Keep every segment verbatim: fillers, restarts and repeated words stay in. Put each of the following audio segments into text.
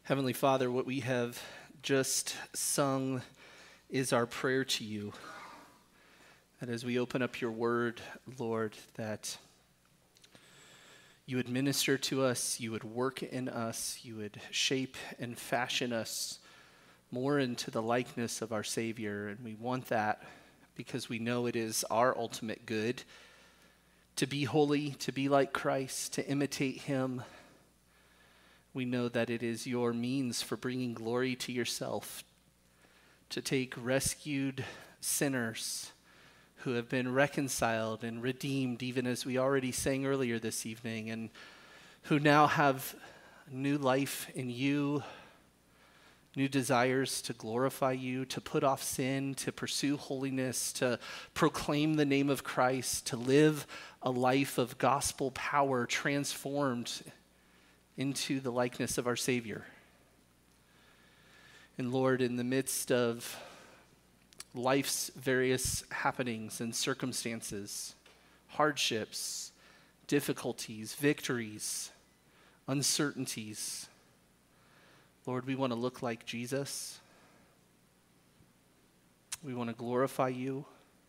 Heavenly Father, what we have just sung is our prayer to you. That as we open up your word, Lord, that you would minister to us, you would work in us, you would shape and fashion us more into the likeness of our Savior. And we want that because we know it is our ultimate good to be holy, to be like Christ, to imitate him. We know that it is your means for bringing glory to yourself, to take rescued sinners who have been reconciled and redeemed, even as we already sang earlier this evening, and who now have new life in you, new desires to glorify you, to put off sin, to pursue holiness, to proclaim the name of Christ, to live a life of gospel power transformed into the likeness of our Savior. And Lord, in the midst of life's various happenings and circumstances, hardships, difficulties, victories, uncertainties, Lord, we want to look like Jesus. We want to glorify you.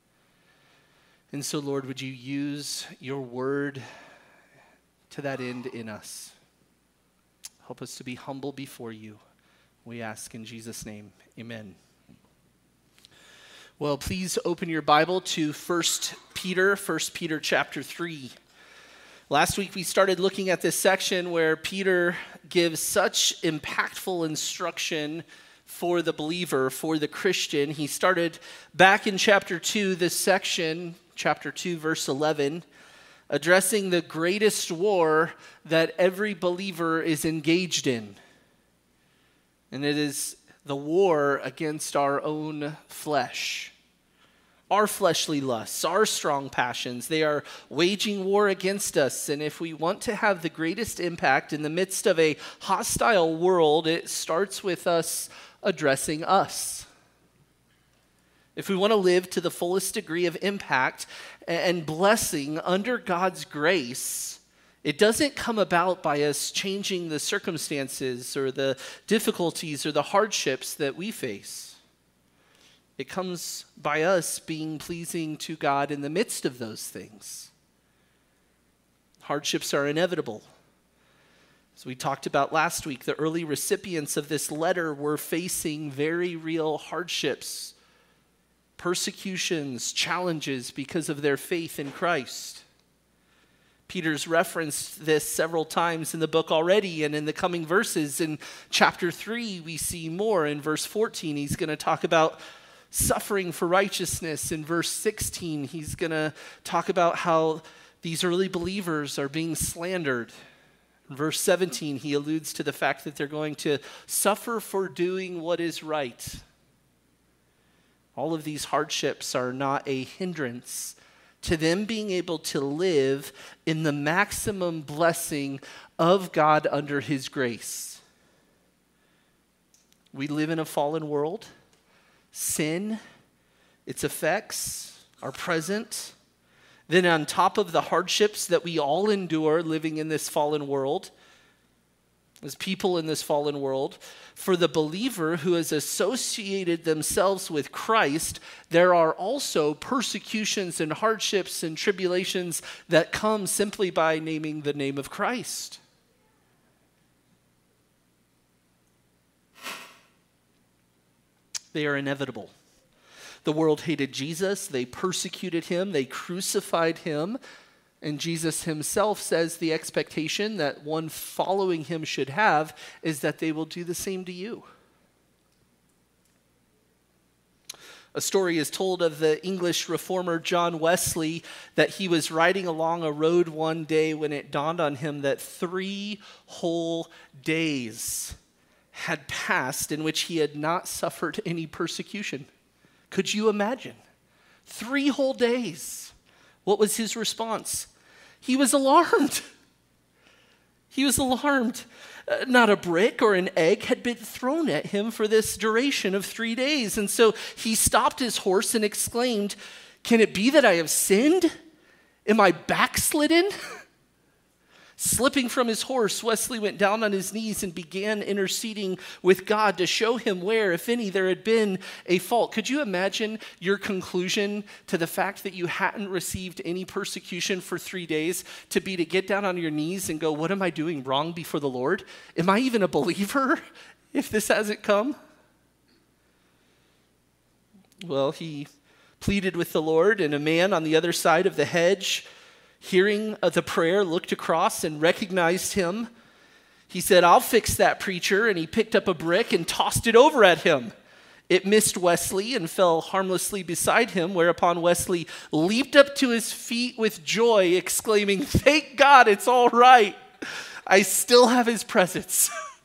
And so, Lord, would you use your word to that end in us? Help us to be humble before you. We ask in Jesus' name, amen. Well, please open your Bible to First Peter, First Peter chapter three. Last week we started looking at this section where Peter gives such impactful instruction for the believer, for the Christian. He started back in chapter two, this section, chapter two, verse eleven, addressing the greatest war that every believer is engaged in. And it is the war against our own flesh. Our fleshly lusts, our strong passions, they are waging war against us. And if we want to have the greatest impact in the midst of a hostile world, it starts with us addressing us. If we want to live to the fullest degree of impact and blessing under God's grace, it doesn't come about by us changing the circumstances or the difficulties or the hardships that we face. It comes by us being pleasing to God in the midst of those things. Hardships are inevitable. As we talked about last week, the early recipients of this letter were facing very real hardships, persecutions, challenges because of their faith in Christ. Peter's referenced this several times in the book already, and in the coming verses in chapter three, we see more. In verse fourteen, he's going to talk about suffering for righteousness. In verse sixteen, he's going to talk about how these early believers are being slandered. In verse seventeen, he alludes to the fact that they're going to suffer for doing what is right. All of these hardships are not a hindrance to them being able to live in the maximum blessing of God under his grace. We live in a fallen world. Sin, its effects are present. Then on top of the hardships that we all endure living in this fallen world, as people in this fallen world, for the believer who has associated themselves with Christ, there are also persecutions and hardships and tribulations that come simply by naming the name of Christ. They are inevitable. The world hated Jesus, they persecuted him, they crucified him. And Jesus himself says the expectation that one following him should have is that they will do the same to you. A story is told of the English reformer John Wesley that he was riding along a road one day when it dawned on him that three whole days had passed in which he had not suffered any persecution. Could you imagine? Three whole days. What was his response? He was alarmed. He was alarmed. Uh, not a brick or an egg had been thrown at him for this duration of three days. And so he stopped his horse and exclaimed, "Can it be that I have sinned? Am I backslidden?" Slipping from his horse, Wesley went down on his knees and began interceding with God to show him where, if any, there had been a fault. Could you imagine your conclusion to the fact that you hadn't received any persecution for three days to be to get down on your knees and go, what am I doing wrong before the Lord? Am I even a believer if this hasn't come? Well, he pleaded with the Lord, and a man on the other side of the hedge, hearing of the prayer, looked across and recognized him. He said, I'll fix that preacher, and he picked up a brick and tossed it over at him. It missed Wesley and fell harmlessly beside him, whereupon Wesley leaped up to his feet with joy, exclaiming, thank God, it's all right. I still have his presence.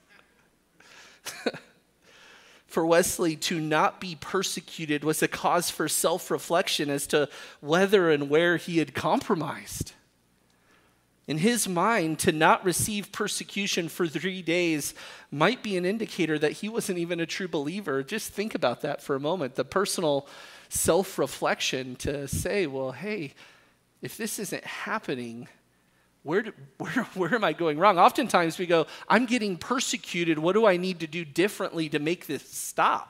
For Wesley, to not be persecuted was a cause for self-reflection as to whether and where he had compromised. In his mind, to not receive persecution for three days might be an indicator that he wasn't even a true believer. Just think about that for a moment. The personal self-reflection to say, well, hey, if this isn't happening, Where, do, where, where am I going wrong? Oftentimes we go, I'm getting persecuted. What do I need to do differently to make this stop?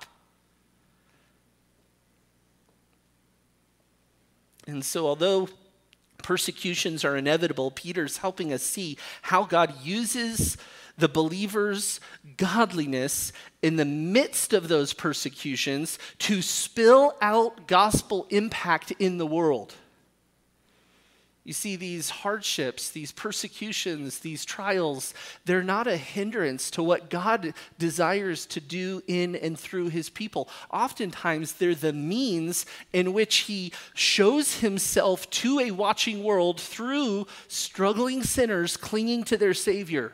And so although persecutions are inevitable, Peter's helping us see how God uses the believer's godliness in the midst of those persecutions to spill out gospel impact in the world. You see, these hardships, these persecutions, these trials, they're not a hindrance to what God desires to do in and through his people. Oftentimes, they're the means in which he shows himself to a watching world through struggling sinners clinging to their Savior.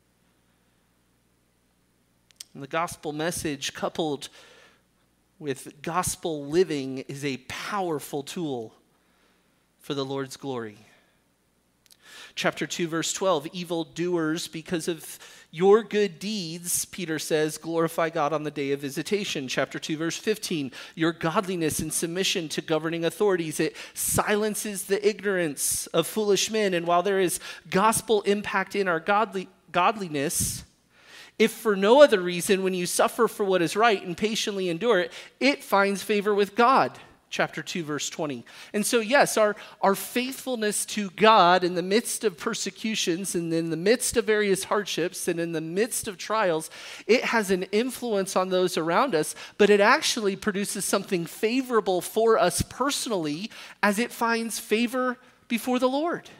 And the gospel message coupled with gospel living is a powerful tool for the Lord's glory. Chapter two, verse twelve, evildoers, because of your good deeds, Peter says, glorify God on the day of visitation. Chapter two, verse fifteen, your godliness and submission to governing authorities, it silences the ignorance of foolish men. And while there is gospel impact in our godly, godliness, if for no other reason, when you suffer for what is right and patiently endure it, it finds favor with God. Chapter two, verse twenty. And so, yes, our, our faithfulness to God in the midst of persecutions and in the midst of various hardships and in the midst of trials, it has an influence on those around us, but it actually produces something favorable for us personally as it finds favor before the Lord.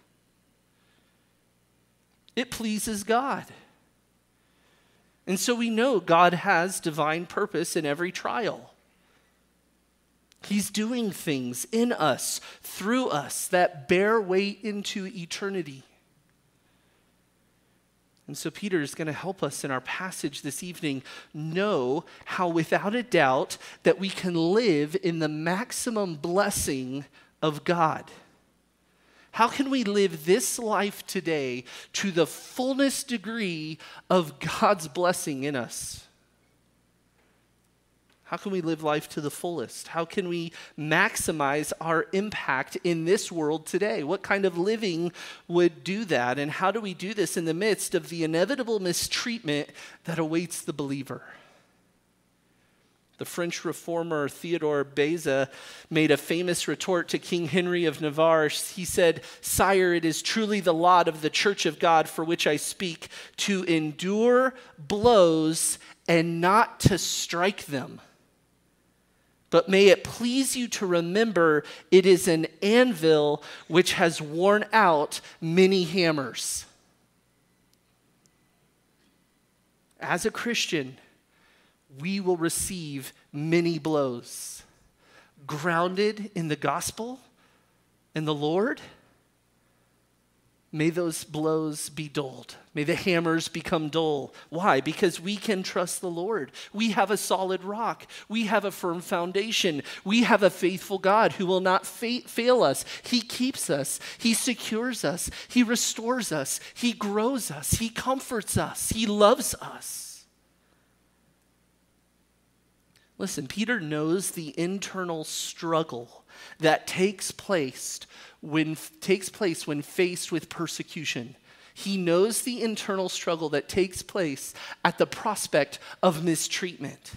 It pleases God. And so we know God has divine purpose in every trial. He's doing things in us, through us, that bear weight into eternity. And so Peter is going to help us in our passage this evening know how, without a doubt, that we can live in the maximum blessing of God. How can we live this life today to the fullest degree of God's blessing in us? How can we live life to the fullest? How can we maximize our impact in this world today? What kind of living would do that? And how do we do this in the midst of the inevitable mistreatment that awaits the believer? The French reformer Theodore Beza made a famous retort to King Henry of Navarre. He said, "Sire, it is truly the lot of the Church of God for which I speak, to endure blows and not to strike them. But may it please you to remember it is an anvil which has worn out many hammers." As a Christian, we will receive many blows. Grounded in the gospel and the Lord, may those blows be dulled. May the hammers become dull. Why? Because we can trust the Lord. We have a solid rock. We have a firm foundation. We have a faithful God who will not fa- fail us. He keeps us. He secures us. He restores us. He grows us. He comforts us. He loves us. Listen, Peter knows the internal struggle that takes place when takes place when faced with persecution. He knows the internal struggle that takes place at the prospect of mistreatment.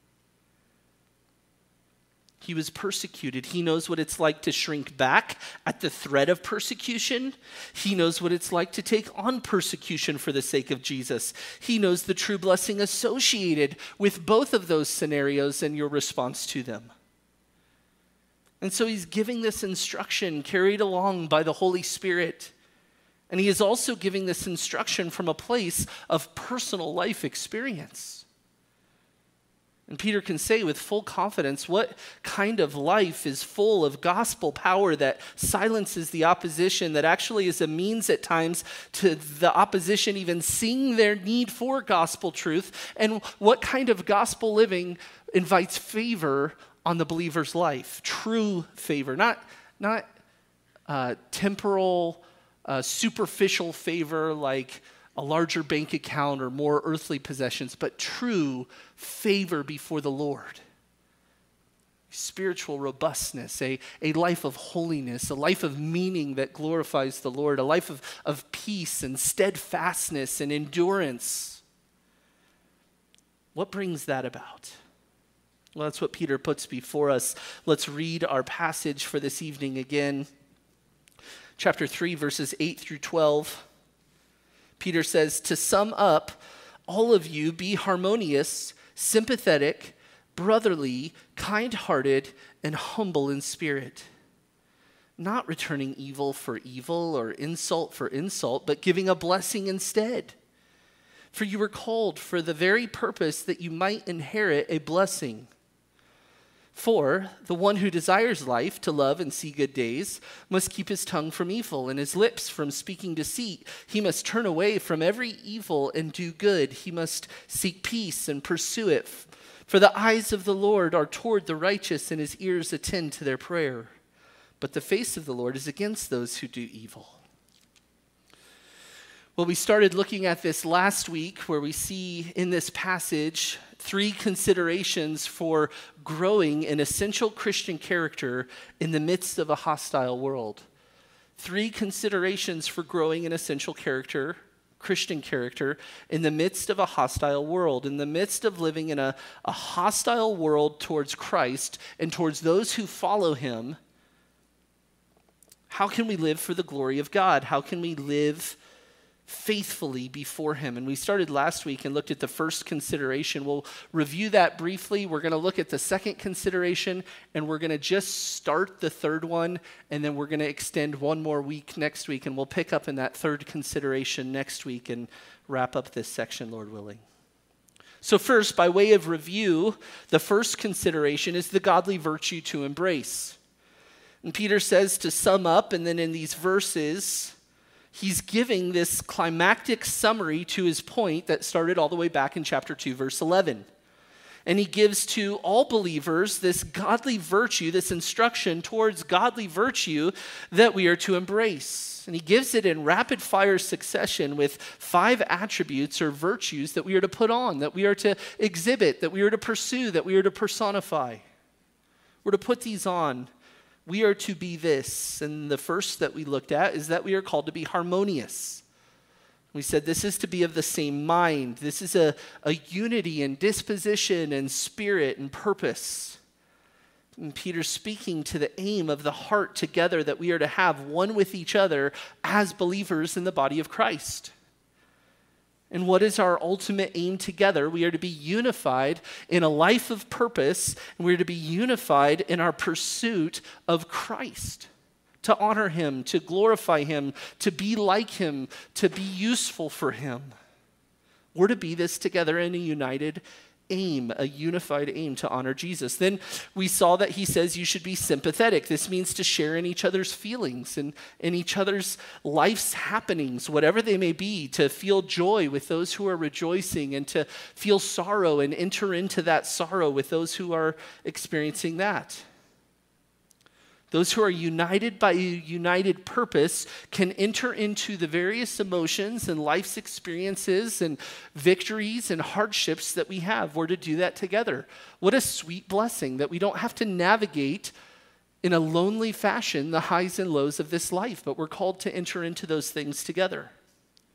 He was persecuted. He knows what it's like to shrink back at the threat of persecution. He knows what it's like to take on persecution for the sake of Jesus. He knows the true blessing associated with both of those scenarios and your response to them. And so he's giving this instruction carried along by the Holy Spirit. And he is also giving this instruction from a place of personal life experience. And Peter can say with full confidence, what kind of life is full of gospel power that silences the opposition, that actually is a means at times to the opposition even seeing their need for gospel truth? And what kind of gospel living invites favor on the believer's life? True favor, not, not uh, temporal, uh, superficial favor like a larger bank account or more earthly possessions, but true favor before the Lord. Spiritual robustness, a, a life of holiness, a life of meaning that glorifies the Lord, a life of, of peace and steadfastness and endurance. What brings that about? Well, that's what Peter puts before us. Let's read our passage for this evening again. Chapter three, verses eight through twelve. Peter says, to sum up, all of you be harmonious, sympathetic, brotherly, kind-hearted, and humble in spirit, not returning evil for evil or insult for insult, but giving a blessing instead. For you were called for the very purpose that you might inherit a blessing. For the one who desires life, to love and see good days, must keep his tongue from evil and his lips from speaking deceit. He must turn away from every evil and do good. He must seek peace and pursue it. For the eyes of the Lord are toward the righteous, and his ears attend to their prayer. But the face of the Lord is against those who do evil. Well, we started looking at this last week, where we see in this passage three considerations for growing an essential Christian character in the midst of a hostile world. Three considerations for growing an essential character, Christian character, in the midst of a hostile world, in the midst of living in a, a hostile world towards Christ and towards those who follow him. How can we live for the glory of God? How can we live faithfully before him? And we started last week and looked at the first consideration. We'll review that briefly. We're going to look at the second consideration, and we're going to just start the third one, and then we're going to extend one more week next week, and we'll pick up in that third consideration next week and wrap up this section, Lord willing. So first, by way of review, the first consideration is the godly virtue to embrace. And Peter says, to sum up, and then in these verses, he's giving this climactic summary to his point that started all the way back in chapter two, verse eleven. And he gives to all believers this godly virtue, this instruction towards godly virtue that we are to embrace. And he gives it in rapid fire succession with five attributes or virtues that we are to put on, that we are to exhibit, that we are to pursue, that we are to personify. We're to put these on. We are to be this. And the first that we looked at is that we are called to be harmonious. We said this is to be of the same mind. This is a, a unity in disposition and spirit and purpose. And Peter's speaking to the aim of the heart together that we are to have one with each other as believers in the body of Christ. And what is our ultimate aim together? We are to be unified in a life of purpose, and we are to be unified in our pursuit of Christ, to honor him, to glorify him, to be like him, to be useful for him. We're to be this together in a united aim, a unified aim to honor Jesus. Then we saw that he says you should be sympathetic. This means to share in each other's feelings and in each other's life's happenings, whatever they may be, to feel joy with those who are rejoicing and to feel sorrow and enter into that sorrow with those who are experiencing that. Those who are united by a united purpose can enter into the various emotions and life's experiences and victories and hardships that we have. We're to do that together. What a sweet blessing that we don't have to navigate in a lonely fashion the highs and lows of this life, but we're called to enter into those things together.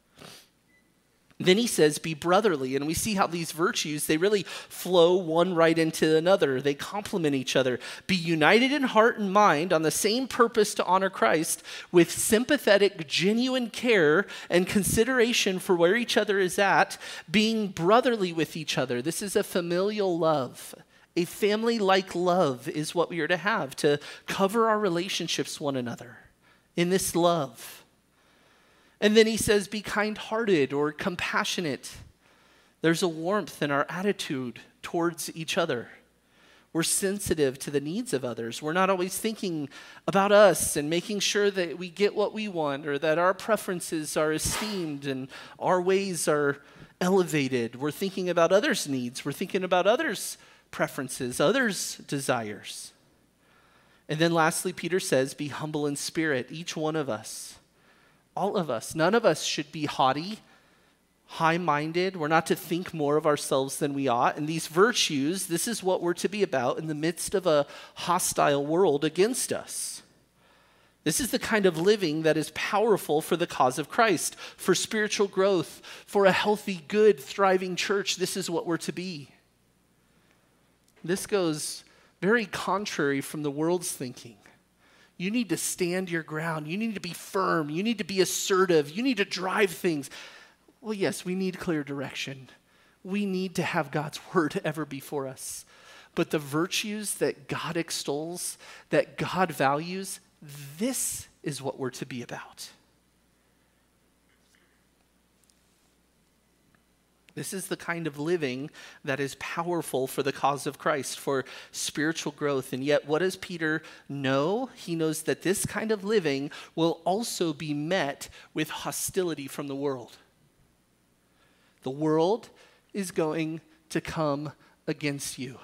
Then he says, be brotherly. And we see how these virtues, they really flow one right into another. They complement each other. Be united in heart and mind on the same purpose to honor Christ, with sympathetic, genuine care and consideration for where each other is at, being brotherly with each other. This is a familial love. A family-like love is what we are to have, to cover our relationships one another in this love. And then he says, be kind-hearted or compassionate. There's a warmth in our attitude towards each other. We're sensitive to the needs of others. We're not always thinking about us and making sure that we get what we want or that our preferences are esteemed and our ways are elevated. We're thinking about others' needs. We're thinking about others' preferences, others' desires. And then lastly, Peter says, be humble in spirit, each one of us. All of us. None of us should be haughty, high-minded. We're not to think more of ourselves than we ought. And these virtues, this is what we're to be about in the midst of a hostile world against us. This is the kind of living that is powerful for the cause of Christ, for spiritual growth, for a healthy, good, thriving church. This is what we're to be. This goes very contrary from the world's thinking. You need to stand your ground. You need to be firm. You need to be assertive. You need to drive things. Well, yes, we need clear direction. We need to have God's word ever before us. But the virtues that God extols, that God values, this is what we're to be about. This is the kind of living that is powerful for the cause of Christ, for spiritual growth. And yet, what does Peter know? He knows that this kind of living will also be met with hostility from the world. The world is going to come against you.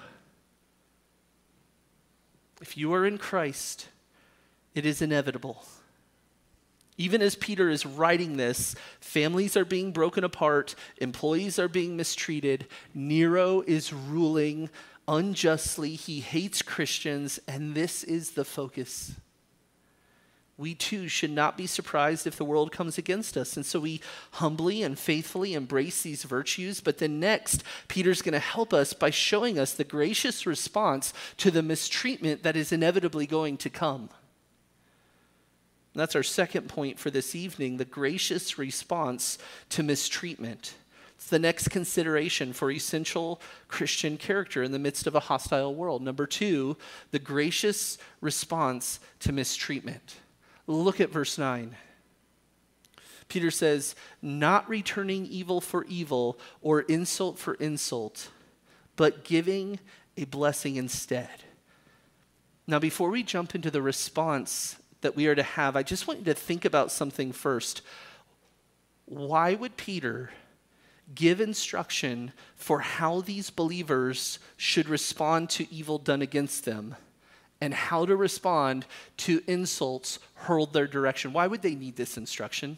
If you are in Christ, it is inevitable. Even as Peter is writing this, families are being broken apart, employees are being mistreated, Nero is ruling unjustly, he hates Christians, and this is the focus. We too should not be surprised if the world comes against us. And so we humbly and faithfully embrace these virtues. But then next, Peter's going to help us by showing us the gracious response to the mistreatment that is inevitably going to come. And that's our second point for this evening, the gracious response to mistreatment. It's the next consideration for essential Christian character in the midst of a hostile world. Number two, the gracious response to mistreatment. Look at verse nine. Peter says, not returning evil for evil or insult for insult, but giving a blessing instead. Now, before we jump into the response that we are to have, I just want you to think about something first. Why would Peter give instruction for how these believers should respond to evil done against them and how to respond to insults hurled their direction? Why would they need this instruction?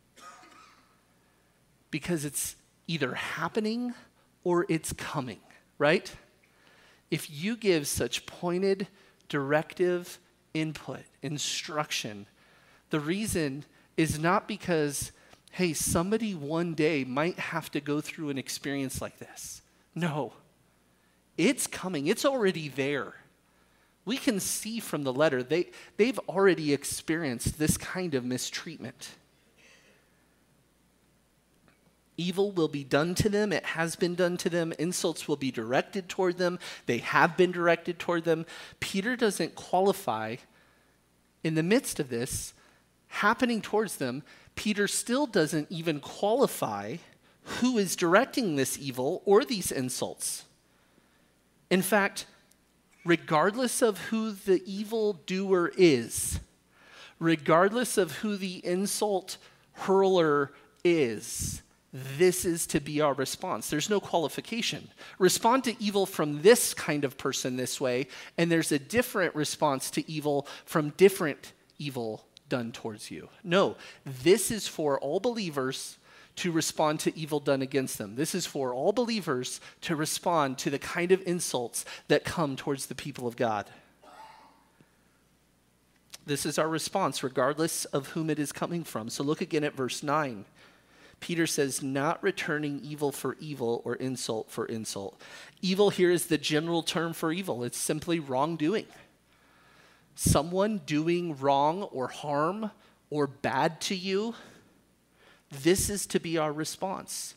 Because it's either happening or it's coming, right? If you give such pointed, directive input, instruction, the reason is not because, hey, somebody one day might have to go through an experience like this. No, it's coming. It's already there. We can see from the letter, they, they've already experienced this kind of mistreatment. Evil will be done to them. It has been done to them. Insults will be directed toward them. They have been directed toward them. Peter doesn't qualify in the midst of this happening towards them. Peter still doesn't even qualify who is directing this evil or these insults. In fact, regardless of who the evildoer is, regardless of who the insult hurler is, this is to be our response. There's no qualification. Respond to evil from this kind of person this way, and there's a different response to evil from different evil done towards you. No, this is for all believers to respond to evil done against them. This is for all believers to respond to the kind of insults that come towards the people of God. This is our response, regardless of whom it is coming from. So look again at verse nine. Peter says, not returning evil for evil or insult for insult. Evil here is the general term for evil. It's simply wrongdoing. Someone doing wrong or harm or bad to you, this is to be our response.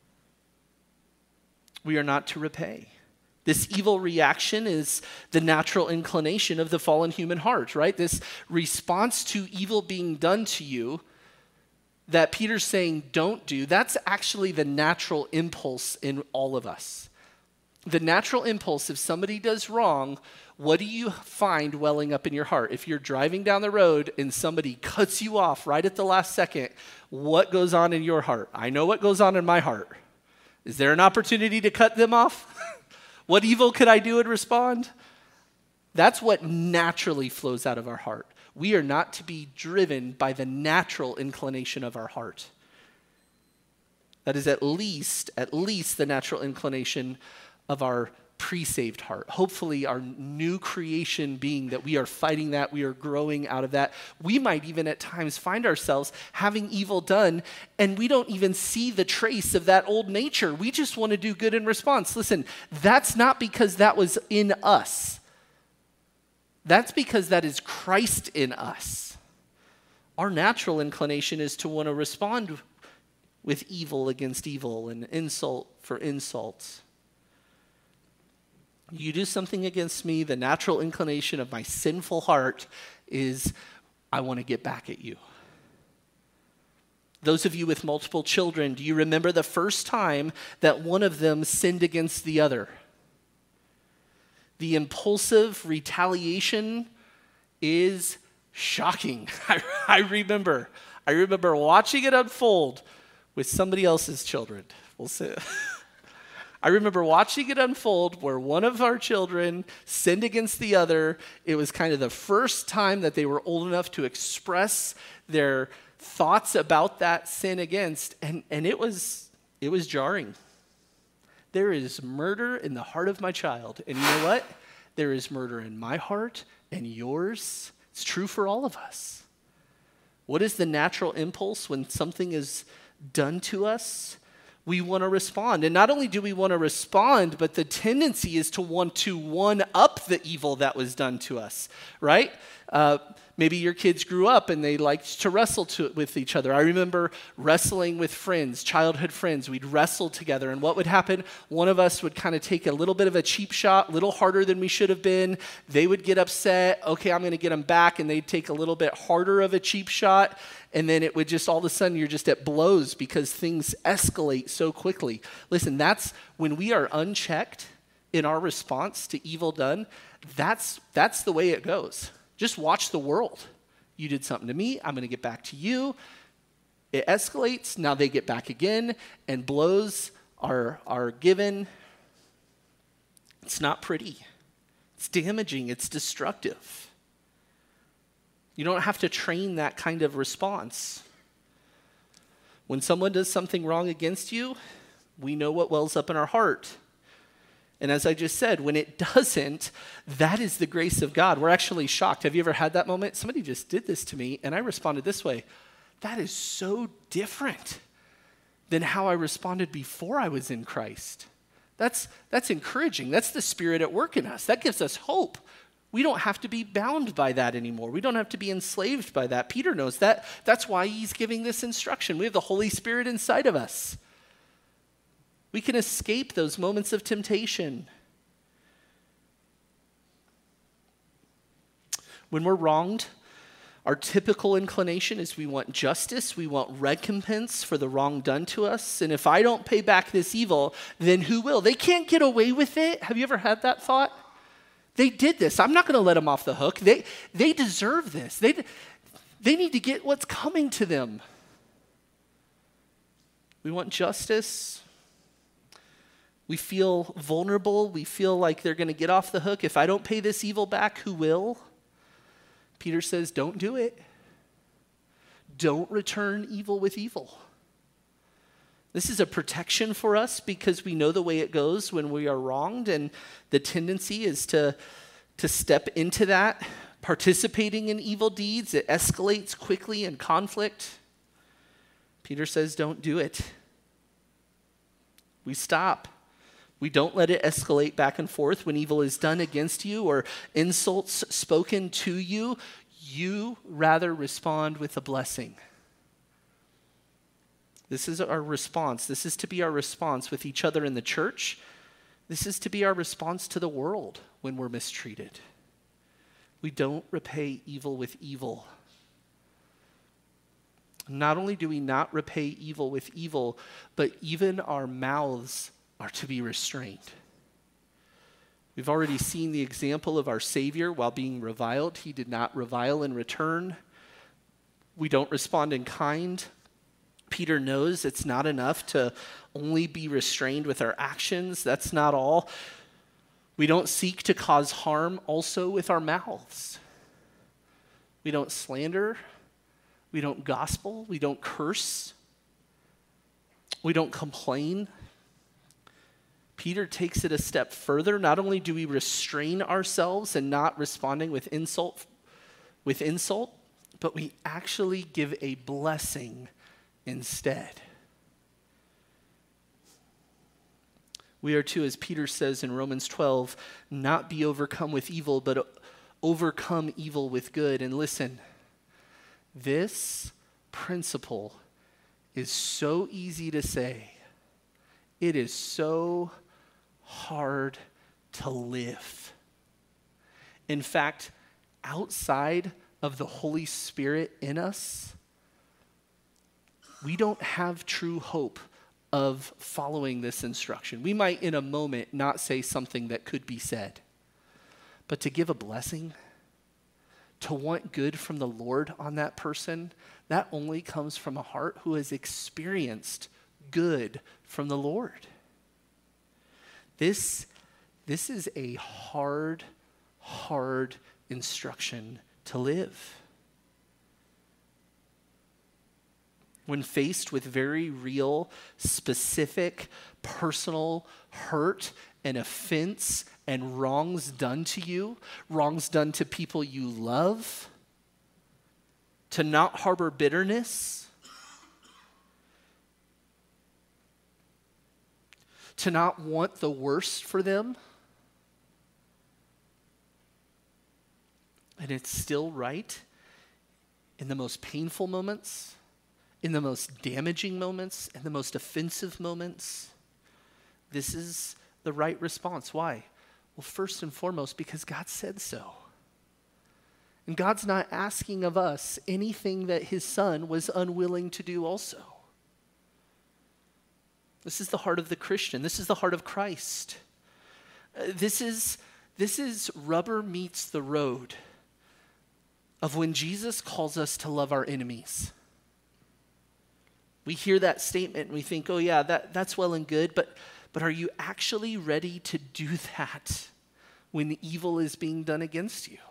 We are not to repay. This evil reaction is the natural inclination of the fallen human heart, right? This response to evil being done to you that Peter's saying don't do, that's actually the natural impulse in all of us. The natural impulse, if somebody does wrong, what do you find welling up in your heart? If you're driving down the road and somebody cuts you off right at the last second, what goes on in your heart? I know what goes on in my heart. Is there an opportunity to cut them off? What evil could I do and respond? That's what naturally flows out of our heart. We are not to be driven by the natural inclination of our heart. That is at least, at least the natural inclination of our pre-saved heart. Hopefully our new creation being that we are fighting that, we are growing out of that. We might even at times find ourselves having evil done and we don't even see the trace of that old nature. We just want to do good in response. Listen, that's not because that was in us. That's because that is Christ in us. Our natural inclination is to want to respond with evil against evil and insult for insult. You do something against me, the natural inclination of my sinful heart is, I want to get back at you. Those of you with multiple children, do you remember the first time that one of them sinned against the other? The impulsive retaliation is shocking. I, I remember. I remember watching it unfold with somebody else's children. We'll say. I remember watching it unfold where one of our children sinned against the other. It was kind of the first time that they were old enough to express their thoughts about that sin against, and, and it was it was jarring. There is murder in the heart of my child, and you know what? There is murder in my heart and yours. It's true for all of us. What is the natural impulse when something is done to us? We want to respond. And not only do we want to respond, but the tendency is to want to one-up the evil that was done to us, right? Uh, maybe your kids grew up and they liked to wrestle to, with each other. I remember wrestling with friends, childhood friends. We'd wrestle together. And what would happen? One of us would kind of take a little bit of a cheap shot, a little harder than we should have been. They would get upset. Okay, I'm going to get them back. And they'd take a little bit harder of a cheap shot. And then it would just, all of a sudden, you're just at blows because things escalate so quickly. Listen, that's when we are unchecked in our response to evil done, that's that's the way it goes. Just watch the world. You did something to me, I'm going to get back to you. It escalates, now they get back again, and blows are, are given. It's not pretty. It's damaging, it's destructive. You don't have to train that kind of response. When someone does something wrong against you, we know what wells up in our heart. And as I just said, when it doesn't, that is the grace of God. We're actually shocked. Have you ever had that moment? Somebody just did this to me, and I responded this way. That is so different than how I responded before I was in Christ. That's, that's encouraging. That's the Spirit at work in us. That gives us hope. We don't have to be bound by that anymore. We don't have to be enslaved by that. Peter knows that. That's why he's giving this instruction. We have the Holy Spirit inside of us. We can escape those moments of temptation. When we're wronged, our typical inclination is we want justice, we want recompense for the wrong done to us. And if I don't pay back this evil, then who will? They can't get away with it. Have you ever had that thought? They did this. I'm not going to let them off the hook. They, they deserve this. They, they need to get what's coming to them. We want justice. We feel vulnerable. We feel like they're going to get off the hook. If I don't pay this evil back, who will? Peter says, don't do it. Don't return evil with evil. This is a protection for us because we know the way it goes when we are wronged, and the tendency is to, to step into that, participating in evil deeds. It escalates quickly in conflict. Peter says, don't do it. We stop. We don't let it escalate back and forth when evil is done against you or insults spoken to you. You rather respond with a blessing. This is our response. This is to be our response with each other in the church. This is to be our response to the world when we're mistreated. We don't repay evil with evil. Not only do we not repay evil with evil, but even our mouths are to be restrained. We've already seen the example of our Savior while being reviled. He did not revile in return. We don't respond in kind. Peter knows it's not enough to only be restrained with our actions. That's not all. We don't seek to cause harm also with our mouths. We don't slander. We don't gospel. We don't curse. We don't complain. Peter takes it a step further. Not only do we restrain ourselves and not responding with insult, with insult, but we actually give a blessing instead. We are to, as Peter says in Romans twelve, not be overcome with evil, but overcome evil with good. And listen, this principle is so easy to say. It is so hard to live. In fact, outside of the Holy Spirit in us, we don't have true hope of following this instruction. We might in a moment not say something that could be said, but to give a blessing, to want good from the Lord on that person, that only comes from a heart who has experienced good from the Lord. This, this is a hard, hard instruction to live. When faced with very real, specific, personal hurt and offense and wrongs done to you, wrongs done to people you love, to not harbor bitterness, to not want the worst for them, and it's still right in the most painful moments, in the most damaging moments, in the most offensive moments. This is the right response. Why? Well, first and foremost, because God said so. And God's not asking of us anything that his Son was unwilling to do also. This is the heart of the Christian. This is the heart of Christ. Uh, this is, this is rubber meets the road of when Jesus calls us to love our enemies. We hear that statement and we think, oh yeah, that, that's well and good, but, but are you actually ready to do that when evil is being done against you?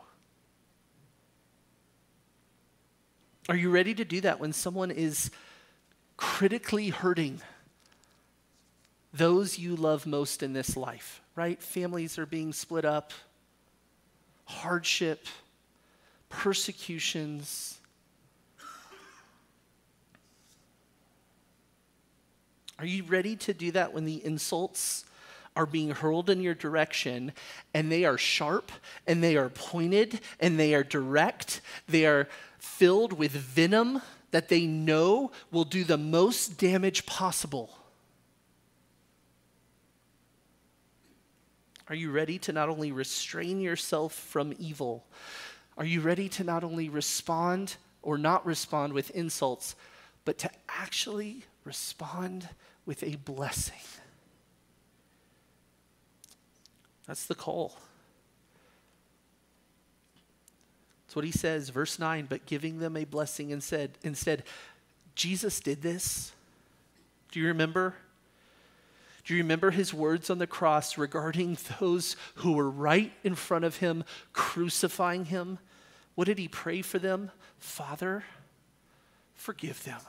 Are you ready to do that when someone is critically hurting those you love most in this life, right? Families are being split up, hardship, persecutions. Are you ready to do that when the insults are being hurled in your direction and they are sharp and they are pointed and they are direct? They are filled with venom that they know will do the most damage possible. Are you ready to not only restrain yourself from evil? Are you ready to not only respond or not respond with insults, but to actually respond with a blessing? That's the call. That's what he says, verse nine, but giving them a blessing and said, instead, Jesus did this. Do you remember? Do you remember his words on the cross regarding those who were right in front of him, crucifying him? What did he pray for them? Father, forgive them.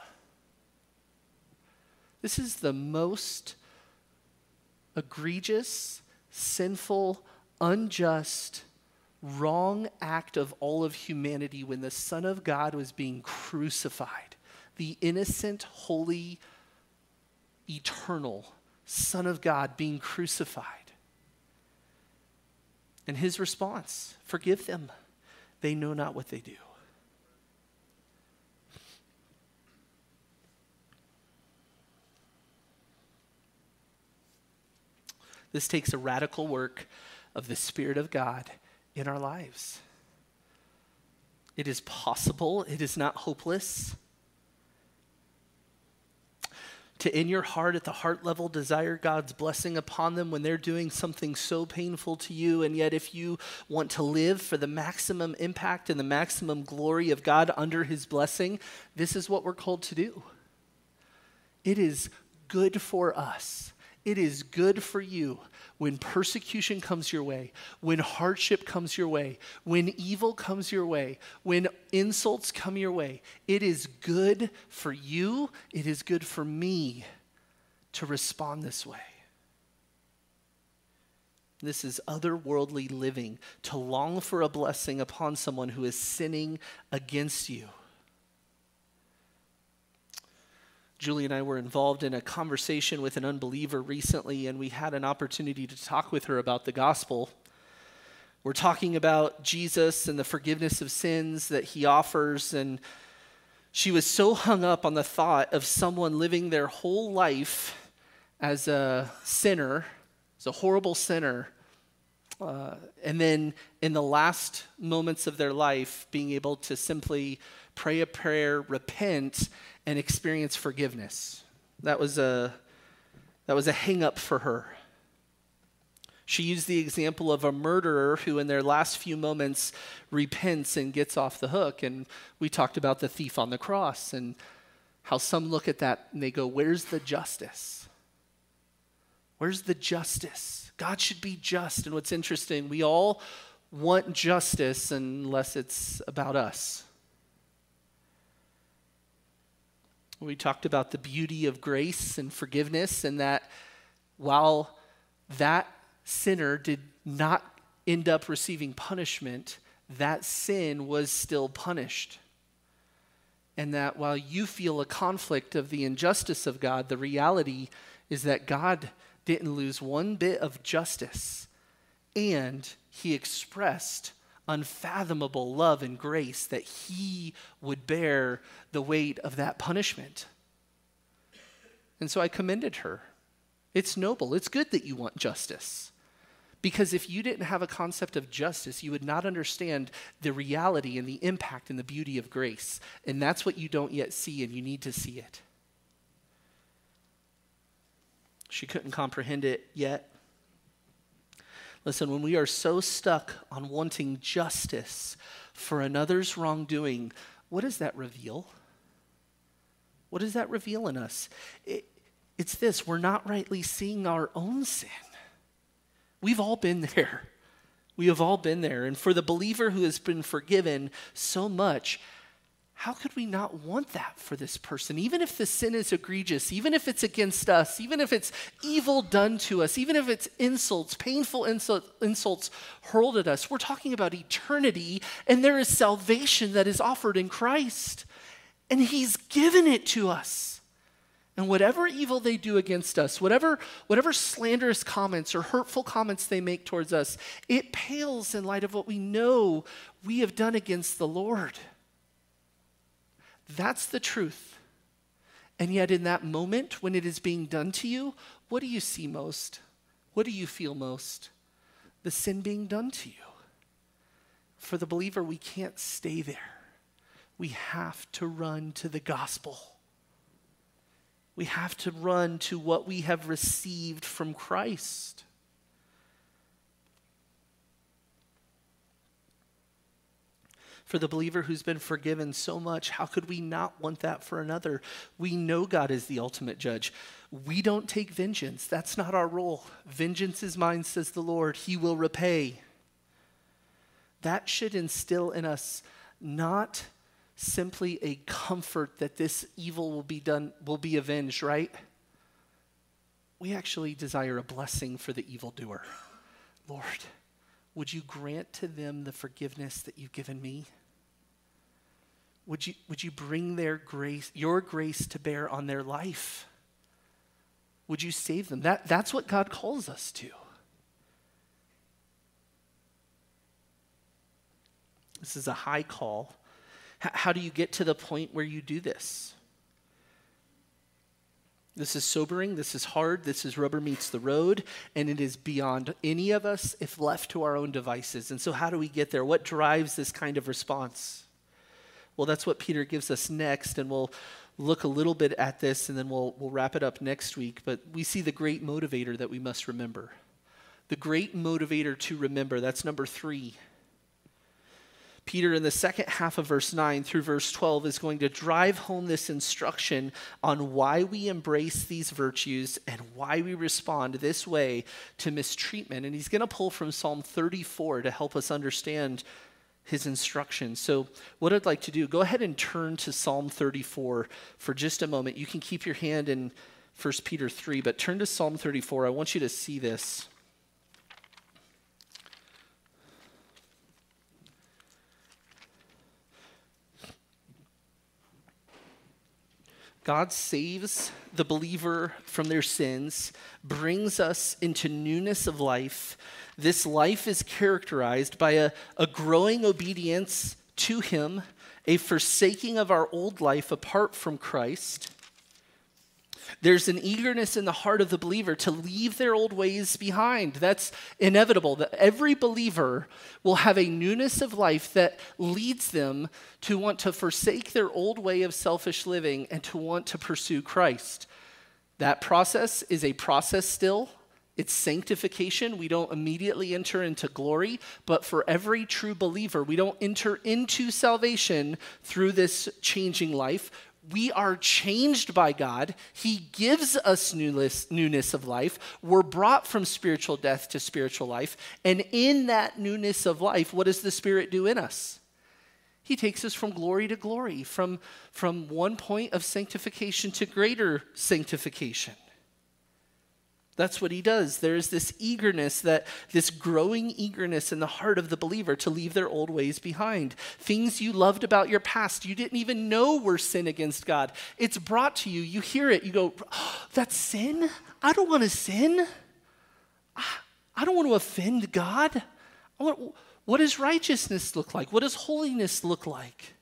This is the most egregious, sinful, unjust, wrong act of all of humanity when the Son of God was being crucified. the innocent, holy, eternal Son of God being crucified. And his response, forgive them. They know not what they do. This takes a radical work of the Spirit of God in our lives. It is possible. It is not hopeless. To in your heart, at the heart level, desire God's blessing upon them when they're doing something so painful to you. And yet if you want to live for the maximum impact and the maximum glory of God under his blessing, this is what we're called to do. It is good for us. It is good for you when persecution comes your way, when hardship comes your way, when evil comes your way, when insults come your way. It is good for you. It is good for me to respond this way. This is otherworldly living, to long for a blessing upon someone who is sinning against you. Julie and I were involved in a conversation with an unbeliever recently, and we had an opportunity to talk with her about the gospel. We're talking about Jesus and the forgiveness of sins that he offers, and she was so hung up on the thought of someone living their whole life as a sinner, as a horrible sinner, uh, and then in the last moments of their life being able to simply pray a prayer, repent, and experience forgiveness. That was a that was a hang up for her. She used the example of a murderer who in their last few moments repents and gets off the hook. And we talked about the thief on the cross and how some look at that and they go, where's the justice? Where's the justice? God should be just. And what's interesting, we all want justice unless it's about us. We talked about the beauty of grace and forgiveness, and that while that sinner did not end up receiving punishment, that sin was still punished. And that while you feel a conflict of the injustice of God, the reality is that God didn't lose one bit of justice, and he expressed unfathomable love and grace that he would bear the weight of that punishment. And so I commended her. It's noble. It's good that you want justice. Because if you didn't have a concept of justice, you would not understand the reality and the impact and the beauty of grace. And that's what you don't yet see, and you need to see it. She couldn't comprehend it yet. Listen, when we are so stuck on wanting justice for another's wrongdoing, what does that reveal? What does that reveal in us? It, it's this: we're not rightly seeing our own sin. We've all been there. We have all been there. And for the believer who has been forgiven so much, how could we not want that for this person? Even if the sin is egregious, even if it's against us, even if it's evil done to us, even if it's insults, painful insult, insults hurled at us, we're talking about eternity, and there is salvation that is offered in Christ. And he's given it to us. And whatever evil they do against us, whatever, whatever slanderous comments or hurtful comments they make towards us, it pales in light of what we know we have done against the Lord. That's the truth. And yet in that moment when it is being done to you, what do you see most? What do you feel most? The sin being done to you. For the believer, we can't stay there. We have to run to the gospel. We have to run to what we have received from Christ. For the believer who's been forgiven so much, how could we not want that for another? We know God is the ultimate judge. We don't take vengeance. That's not our role. Vengeance is mine, says the Lord. He will repay. That should instill in us not simply a comfort that this evil will be done, will be avenged, right? We actually desire a blessing for the evildoer. Lord, would you grant to them the forgiveness that you've given me? would you, would you bring their grace, your grace to bear on their life? Would you save them? That, that's what God calls us to. This is a high call. H- how do you get to the point where you do this? This is sobering, this is hard, this is rubber meets the road, and it is beyond any of us if left to our own devices. And so how do we get there? What drives this kind of response? Well, that's what Peter gives us next, and we'll look a little bit at this, and then we'll, we'll wrap it up next week. But we see the great motivator that we must remember. The great motivator to remember, that's number three. Peter, in the second half of verse nine through verse twelve, is going to drive home this instruction on why we embrace these virtues and why we respond this way to mistreatment. And he's going to pull from Psalm thirty-four to help us understand his instruction. So what I'd like to do, go ahead and turn to Psalm thirty-four for just a moment. You can keep your hand in First Peter three, but turn to Psalm thirty-four. I want you to see this. God saves the believer from their sins, brings us into newness of life. This life is characterized by a, a growing obedience to him, a forsaking of our old life apart from Christ. There's an eagerness in the heart of the believer to leave their old ways behind. That's inevitable, that every believer will have a newness of life that leads them to want to forsake their old way of selfish living and to want to pursue Christ. That process is a process still. It's sanctification. We don't immediately enter into glory, but for every true believer, we don't enter into salvation through this changing life. We are changed by God. He gives us newness, newness of life. We're brought from spiritual death to spiritual life. And in that newness of life, what does the Spirit do in us? He takes us from glory to glory, from, from one point of sanctification to greater sanctification. That's what he does. There is this eagerness, that this growing eagerness in the heart of the believer to leave their old ways behind. Things you loved about your past, you didn't even know were sin against God. It's brought to you. You hear it. You go, oh, that's sin? I don't want to sin. I don't want to offend God. I want, what does righteousness look like? What does holiness look like?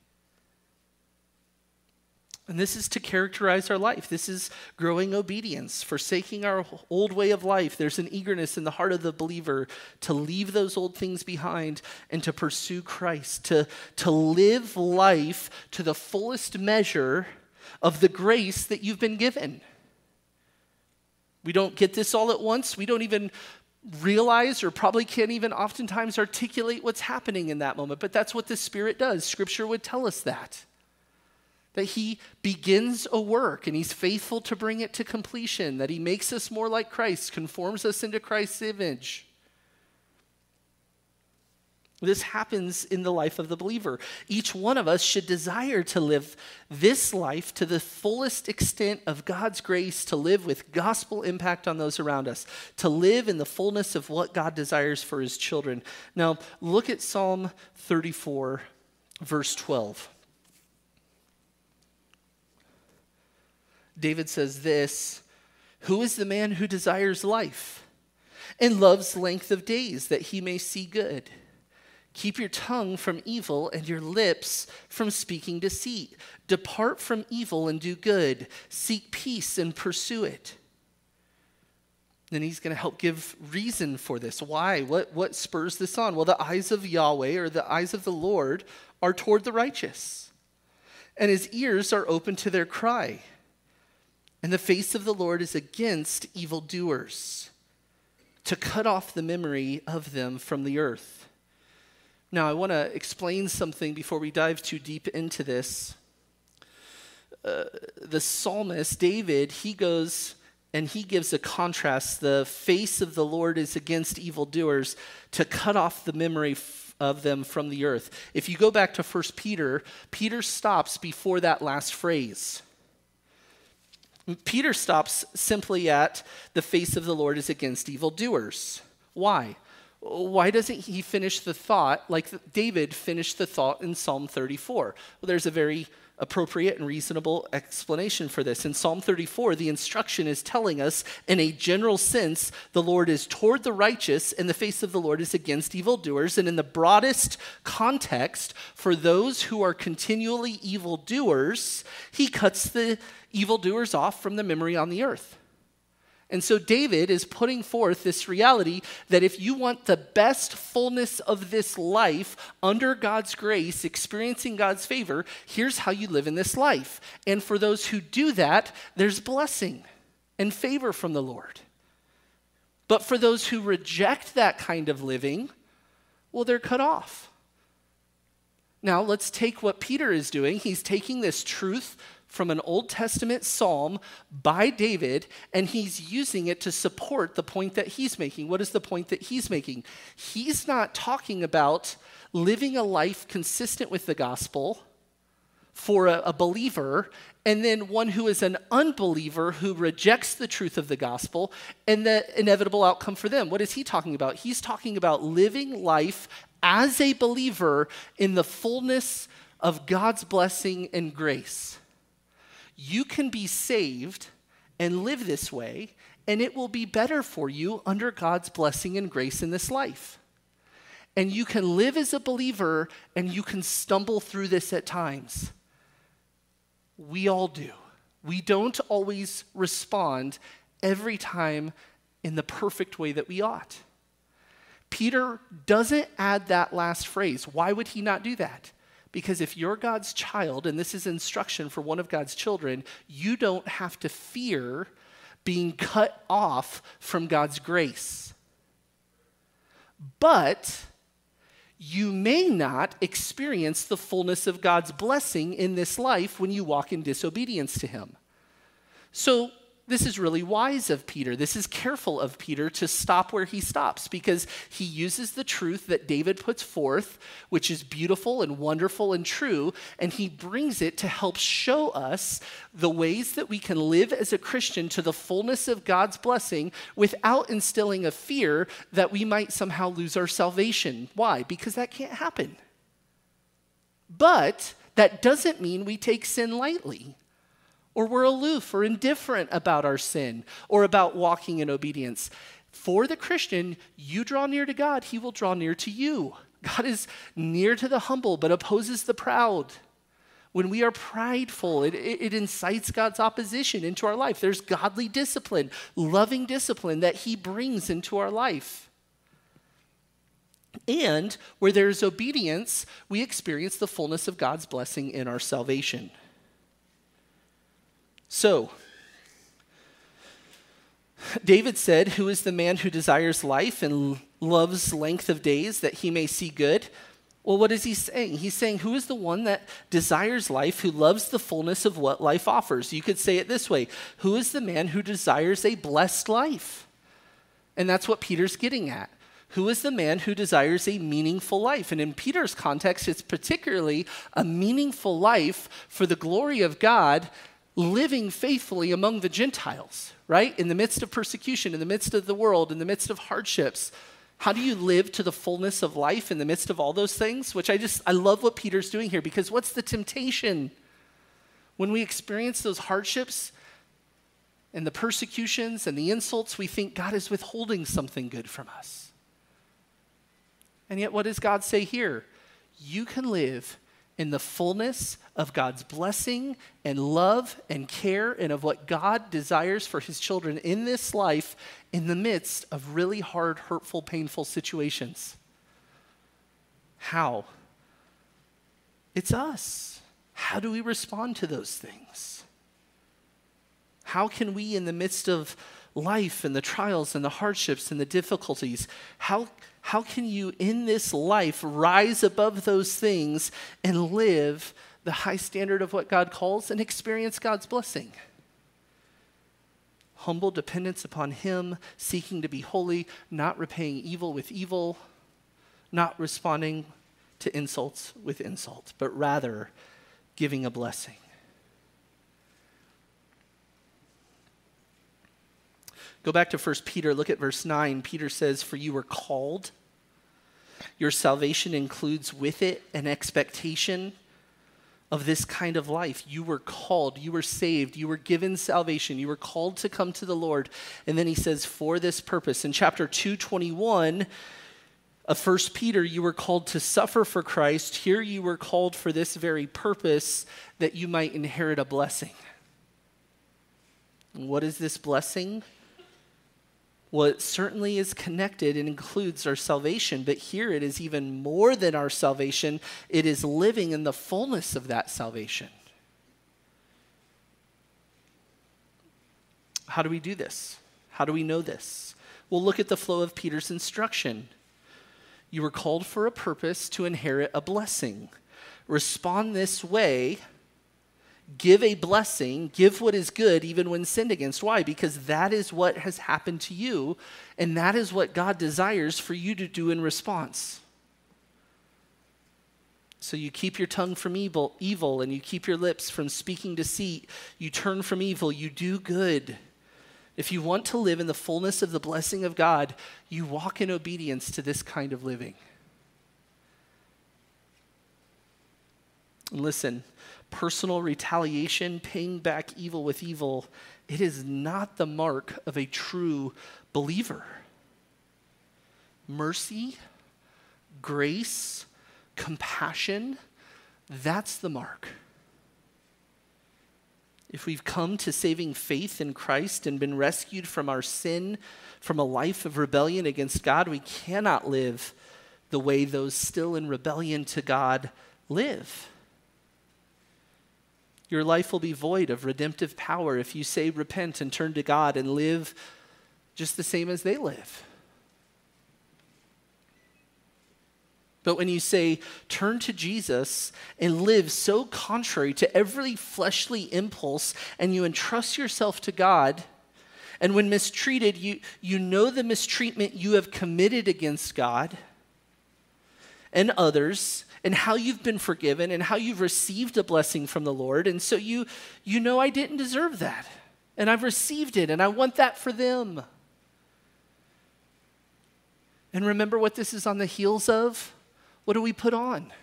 And this is to characterize our life. This is growing obedience, forsaking our old way of life. There's an eagerness in the heart of the believer to leave those old things behind and to pursue Christ, to, to live life to the fullest measure of the grace that you've been given. We don't get this all at once. We don't even realize, or probably can't even oftentimes articulate what's happening in that moment, but that's what the Spirit does. Scripture would tell us that. That he begins a work and he's faithful to bring it to completion, that he makes us more like Christ, conforms us into Christ's image. This happens in the life of the believer. Each one of us should desire to live this life to the fullest extent of God's grace, to live with gospel impact on those around us, to live in the fullness of what God desires for his children. Now, look at Psalm thirty-four, verse twelve. David says this, "Who is the man who desires life and loves length of days that he may see good? Keep your tongue from evil and your lips from speaking deceit. Depart from evil and do good. Seek peace and pursue it." Then he's going to help give reason for this. Why? What, what spurs this on? Well, the eyes of Yahweh, or the eyes of the Lord, are toward the righteous, and his ears are open to their cry. And the face of the Lord is against evildoers, to cut off the memory of them from the earth. Now, I want to explain something before we dive too deep into this. Uh, the psalmist, David, he goes and he gives a contrast. The face of the Lord is against evildoers, to cut off the memory f- of them from the earth. If you go back to First Peter, Peter stops before that last phrase. Peter stops simply at the face of the Lord is against evildoers. Why? Why doesn't he finish the thought like David finished the thought in Psalm thirty-four? Well, there's a very appropriate and reasonable explanation for this. In Psalm thirty-four, the instruction is telling us, in a general sense, the Lord is toward the righteous and the face of the Lord is against evildoers. And in the broadest context, for those who are continually evildoers, he cuts the evildoers off from the memory on the earth. And so David is putting forth this reality that if you want the best fullness of this life under God's grace, experiencing God's favor, here's how you live in this life. And for those who do that, there's blessing and favor from the Lord. But for those who reject that kind of living, well, they're cut off. Now, let's take what Peter is doing. He's taking this truth from an Old Testament psalm by David, and he's using it to support the point that he's making. What is the point that he's making? He's not talking about living a life consistent with the gospel for a, a believer, and then one who is an unbeliever who rejects the truth of the gospel, and the inevitable outcome for them. What is he talking about? He's talking about living life as a believer in the fullness of God's blessing and grace. You can be saved and live this way, and it will be better for you under God's blessing and grace in this life. And you can live as a believer, and you can stumble through this at times. We all do. We don't always respond every time in the perfect way that we ought. Peter doesn't add that last phrase. Why would he not do that? Because if you're God's child, and this is instruction for one of God's children, you don't have to fear being cut off from God's grace. But you may not experience the fullness of God's blessing in this life when you walk in disobedience to him. So this is really wise of Peter. This is careful of Peter to stop where he stops, because he uses the truth that David puts forth, which is beautiful and wonderful and true, and he brings it to help show us the ways that we can live as a Christian to the fullness of God's blessing without instilling a fear that we might somehow lose our salvation. Why? Because that can't happen. But that doesn't mean we take sin lightly, or we're aloof or indifferent about our sin or about walking in obedience. For the Christian, you draw near to God, he will draw near to you. God is near to the humble but opposes the proud. When we are prideful, it, it, it incites God's opposition into our life. There's godly discipline, loving discipline that he brings into our life. And where there's obedience, we experience the fullness of God's blessing in our salvation. So, David said, "Who is the man who desires life and loves length of days that he may see good?" Well, what is he saying? He's saying, who is the one that desires life, who loves the fullness of what life offers? You could say it this way: who is the man who desires a blessed life? And that's what Peter's getting at. Who is the man who desires a meaningful life? And in Peter's context, it's particularly a meaningful life for the glory of God, living faithfully among the Gentiles, right? In the midst of persecution, in the midst of the world, in the midst of hardships. How do you live to the fullness of life in the midst of all those things? Which I just, I love what Peter's doing here, because what's the temptation? When we experience those hardships and the persecutions and the insults, we think God is withholding something good from us. And yet what does God say here? You can live in the fullness of God's blessing and love and care, and of what God desires for his children in this life in the midst of really hard, hurtful, painful situations. How? It's us. How do we respond to those things? How can we, in the midst of life and the trials and the hardships and the difficulties, how How can you in this life rise above those things and live the high standard of what God calls and experience God's blessing? Humble dependence upon him, seeking to be holy, not repaying evil with evil, not responding to insults with insult, but rather giving a blessing. Go back to First Peter, look at verse nine. Peter says, "For you were called Your salvation includes with it an expectation of this kind of life. You were called, you were saved, you were given salvation, you were called to come to the Lord. And then he says, for this purpose. In chapter two twenty-one of First Peter, you were called to suffer for Christ. Here you were called for this very purpose, that you might inherit a blessing. And what is this blessing? Well, it certainly is connected and includes our salvation, but here it is even more than our salvation. It is living in the fullness of that salvation. How do we do this? How do we know this? Well, look at the flow of Peter's instruction. You were called for a purpose to inherit a blessing. Respond this way. Give a blessing, give what is good even when sinned against. Why? Because that is what has happened to you, and that is what God desires for you to do in response. So you keep your tongue from evil, evil, and you keep your lips from speaking deceit. You turn from evil, you do good. If you want to live in the fullness of the blessing of God, you walk in obedience to this kind of living. And listen, personal retaliation, paying back evil with evil, it is not the mark of a true believer. Mercy, grace, compassion, that's the mark. If we've come to saving faith in Christ and been rescued from our sin, from a life of rebellion against God, we cannot live the way those still in rebellion to God live. Your life will be void of redemptive power if you say repent and turn to God and live just the same as they live. But when you say turn to Jesus and live so contrary to every fleshly impulse, and you entrust yourself to God, and when mistreated, you, you know the mistreatment you have committed against God and others, and how you've been forgiven and how you've received a blessing from the Lord. And so you, you know I didn't deserve that, and I've received it, and I want that for them. And remember what this is on the heels of? What do we put on?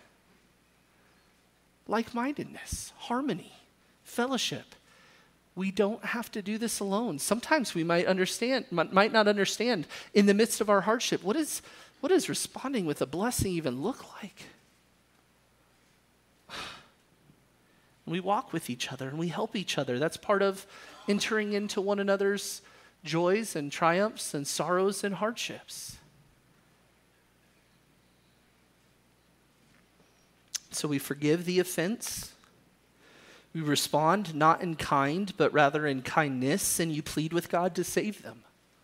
Like-mindedness, harmony, fellowship. We don't have to do this alone. Sometimes we might understand, might not understand in the midst of our hardship. What is, what does responding with a blessing even look like? We walk with each other and we help each other. That's part of entering into one another's joys and triumphs and sorrows and hardships. So we forgive the offense. We respond not in kind, but rather in kindness, and you plead with God to save them.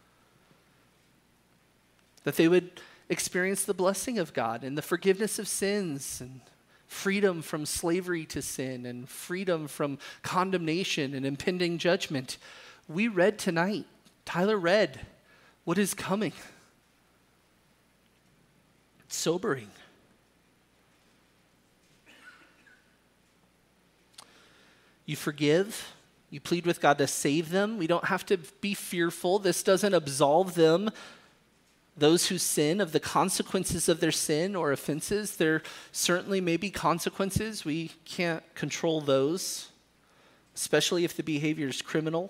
That they would experience the blessing of God and the forgiveness of sins and freedom from slavery to sin and freedom from condemnation and impending judgment. We read tonight, Tyler read, what is coming. It's sobering. You forgive. You plead with God to save them. We don't have to be fearful. This doesn't absolve them, those who sin, of the consequences of their sin or offenses. There certainly may be consequences. We can't control those, especially if the behavior is criminal.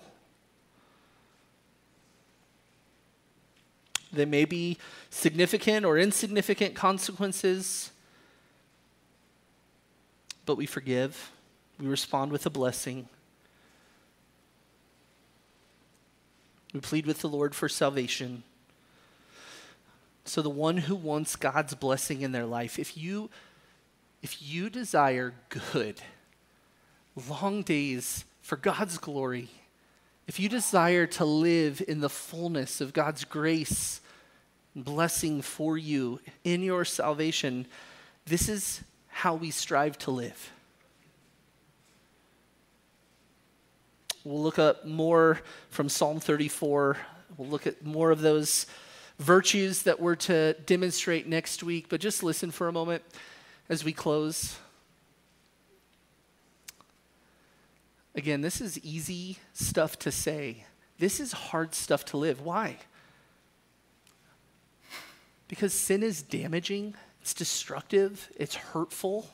There may be significant or insignificant consequences, but we forgive. We respond with a blessing. We plead with the Lord for salvation. So the one who wants God's blessing in their life, if you, if you desire good, long days for God's glory, if you desire to live in the fullness of God's grace and blessing for you in your salvation, this is how we strive to live. We'll look up more from Psalm thirty-four. We'll look at more of those virtues that we're to demonstrate next week. But just listen for a moment as we close. Again, this is easy stuff to say. This is hard stuff to live. Why? Because sin is damaging. It's destructive. It's hurtful.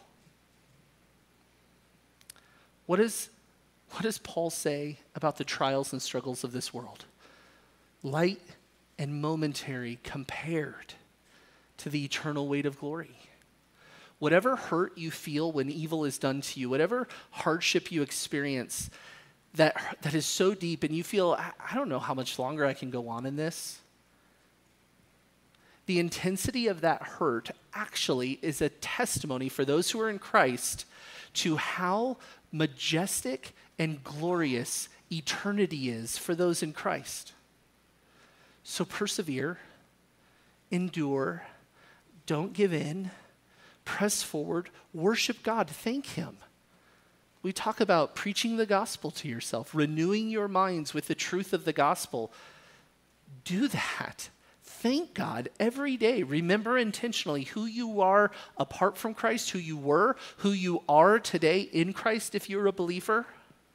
What, is, what does Paul say about the trials and struggles of this world? Light and momentary compared to the eternal weight of glory. Whatever hurt you feel when evil is done to you, whatever hardship you experience that, that is so deep and you feel, I, I don't know how much longer I can go on in this. The intensity of that hurt actually is a testimony for those who are in Christ to how majestic and glorious eternity is for those in Christ. So persevere, endure, don't give in, press forward, worship God, thank him. We talk about preaching the gospel to yourself, renewing your minds with the truth of the gospel. Do that. Thank God every day. Remember intentionally who you are apart from Christ, who you were, who you are today in Christ if you're a believer.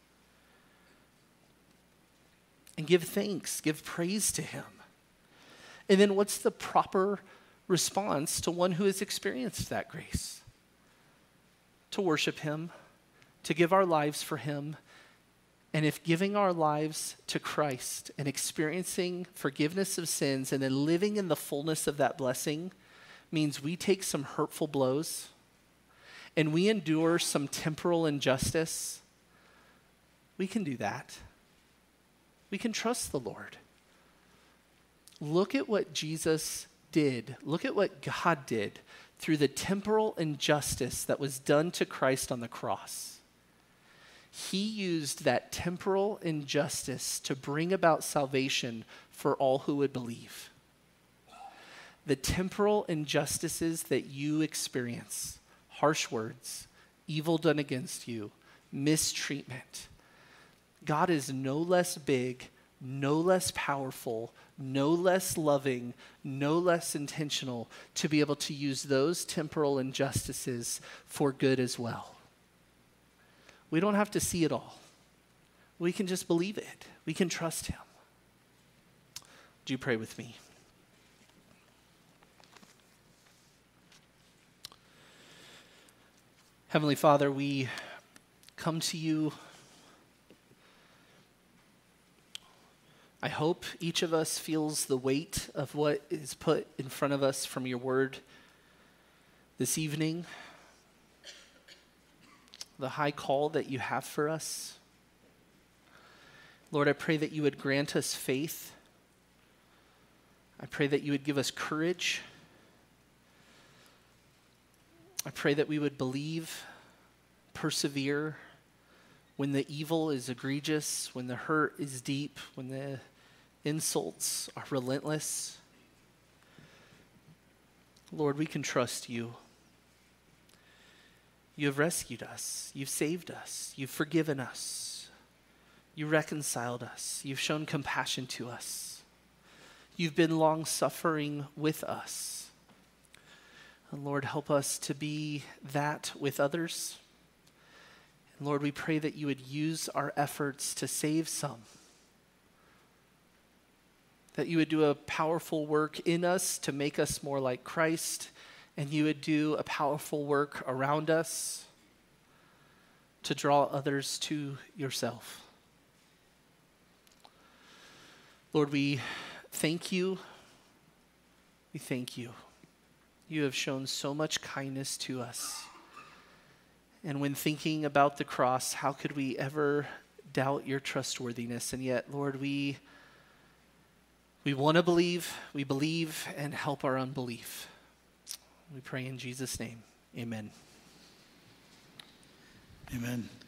And give thanks, give praise to him. And then what's the proper response to one who has experienced that grace? To worship him, to give our lives for him. And if giving our lives to Christ and experiencing forgiveness of sins and then living in the fullness of that blessing means we take some hurtful blows and we endure some temporal injustice, we can do that. We can trust the Lord. Look at what Jesus did. Look at what God did through the temporal injustice that was done to Christ on the cross. He used that temporal injustice to bring about salvation for all who would believe. The temporal injustices that you experience, harsh words, evil done against you, mistreatment, God is no less big, no less powerful, no less loving, no less intentional to be able to use those temporal injustices for good as well. We don't have to see it all. We can just believe it. We can trust him. Do you pray with me? Heavenly Father, we come to you. I hope each of us feels the weight of what is put in front of us from your word this evening. The high call that you have for us. Lord, I pray that you would grant us faith. I pray that you would give us courage. I pray that we would believe, persevere when the evil is egregious, when the hurt is deep, when the insults are relentless. Lord, we can trust you. You have rescued us. You've saved us. You've forgiven us. You reconciled us. You've shown compassion to us. You've been long-suffering with us. And Lord, help us to be that with others. And Lord, we pray that you would use our efforts to save some. That you would do a powerful work in us to make us more like Christ. And you would do a powerful work around us to draw others to yourself. Lord, we thank you. We thank you. You have shown so much kindness to us. And when thinking about the cross, how could we ever doubt your trustworthiness? And yet, Lord, we, we want to believe, we believe, and help our unbelief. We pray in Jesus' name. Amen. Amen.